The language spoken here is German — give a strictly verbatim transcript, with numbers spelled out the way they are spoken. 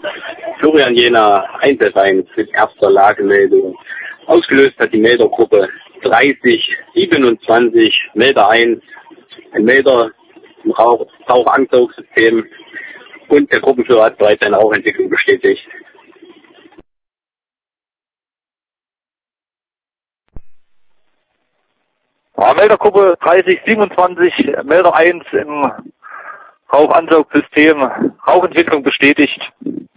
Florian Jena, eins F eins mit erster Lagemeldung. Ausgelöst hat die Meldergruppe dreißig siebenundzwanzig, Melder eins, ein Melder im Rauch, Rauchansaugsystem und der Gruppenführer hat bereits eine Rauchentwicklung bestätigt. Ja, Meldergruppe dreißig siebenundzwanzig, Melder eins im Rauchansaugsystem, Rauchentwicklung bestätigt.